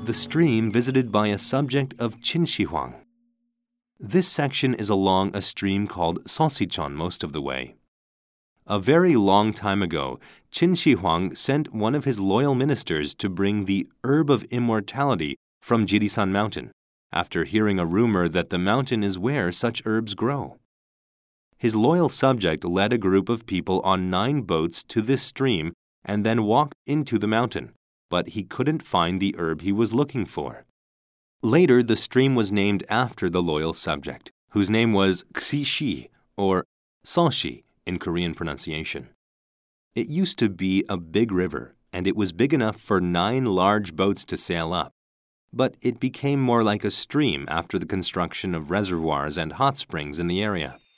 the stream visited by a subject of Qin Shi Huang. This section is along a stream called Sanxichon most of the way. A very long time ago, Qin Shi Huang sent one of his loyal ministers to bring the herb of immortality from Jirisan Mountain, after hearing a rumor that the mountain is where such herbs grow. His loyal subject led a group of people on 9 boats to this stream and then walked into the mountain, but he couldn't find the herb he was looking for. Later, the stream was named after the loyal subject, whose name was Xishi, or Sanxi in Korean pronunciation. It used to be a big river, and it was big enough for 9 large boats to sail up. But it became more like a stream after the construction of reservoirs and hot springs in the area.